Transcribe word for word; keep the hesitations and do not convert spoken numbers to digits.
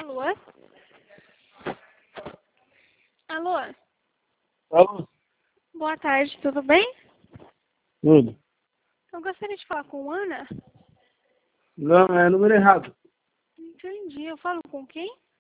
Alô? Alô? Alô? Boa tarde, tudo bem? Tudo. Eu gostaria de falar com Ana. Não, é número errado. Entendi. Eu falo com quem?